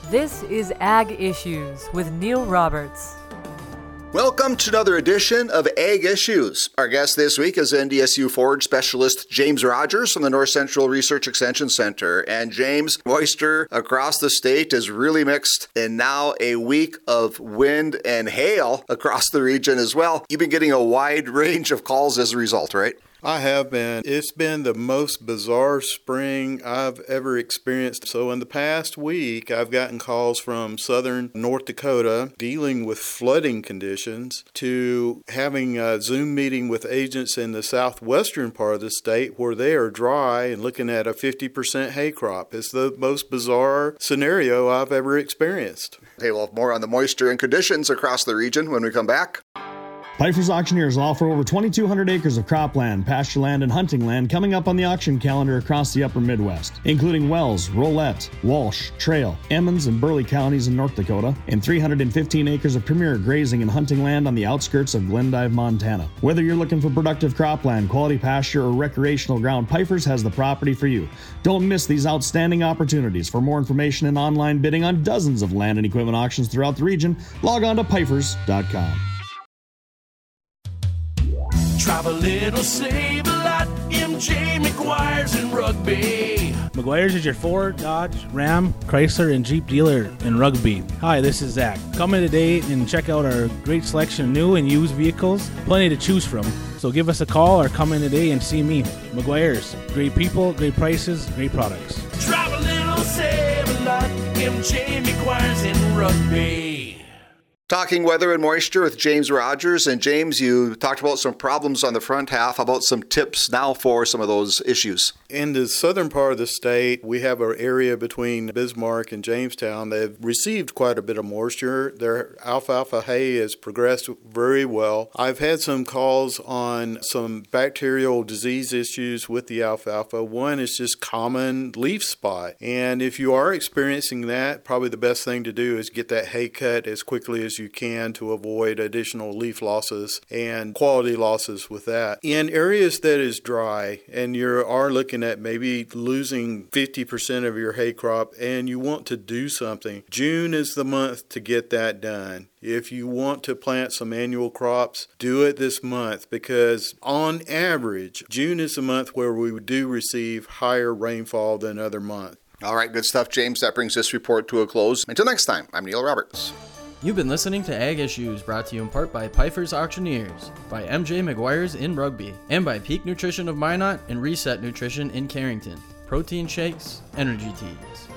This is Ag Issues with Neil Roberts. Welcome to another edition of Ag Issues. Our guest this week is NDSU forage specialist James Rogers from the North Central Research Extension Center. And James, moisture across the state is really mixed, and now a week of wind and hail across the region as well. You've been getting a wide range of calls as a result, right? I have been. It's been the most bizarre spring I've ever experienced. So in the past week, I've gotten calls from southern North Dakota dealing with flooding conditions to having a Zoom meeting with agents in the southwestern part of the state where they are dry and looking at a 50% hay crop. It's the most bizarre scenario I've ever experienced. Okay, we'll have more on the moisture and conditions across the region when we come back. Pifer's Auctioneers offer over 2,200 acres of cropland, pasture land, and hunting land coming up on the auction calendar across the upper Midwest, including Wells, Rolette, Walsh, Trail, Emmons, and Burleigh counties in North Dakota, and 315 acres of premier grazing and hunting land on the outskirts of Glendive, Montana. Whether you're looking for productive cropland, quality pasture, or recreational ground, Pifer's has the property for you. Don't miss these outstanding opportunities. For more information and online bidding on dozens of land and equipment auctions throughout the region, log on to Pifers.com. Drive a little, save a lot. MJ McGuire's in Rugby. McGuire's is your Ford, Dodge, Ram, Chrysler, and Jeep dealer in Rugby. Hi, this is Zach. Come in today and check out our great selection of new and used vehicles. Plenty to choose from. So give us a call or come in today and see me. McGuire's. Great people, great prices, great products. Drive a little, save a lot. MJ McGuire's in Rugby. Talking weather and moisture with James Rogers. And James, you talked about some problems on the front half. How about some tips now for some of those issues? In the southern part of the state, we have an area between Bismarck and Jamestown that have received quite a bit of moisture. Their alfalfa hay has progressed very well. I've had some calls on some bacterial disease issues with the alfalfa. One is just common leaf spot. And if you are experiencing that, probably the best thing to do is get that hay cut as quickly as you can to avoid additional leaf losses and quality losses with that. In areas that is dry and you are looking at maybe losing 50% of your hay crop and you want to do something, June is the month to get that done. If you want to plant some annual crops, do it this month because on average, June is the month where we do receive higher rainfall than other months. All right, good stuff, James. That brings this report to a close. Until next time, I'm Neil Roberts. You've been listening to Ag Issues, brought to you in part by Pifer's Auctioneers, by MJ McGuire's in Rugby, and by Peak Nutrition of Minot and Reset Nutrition in Carrington. Protein shakes, energy teas.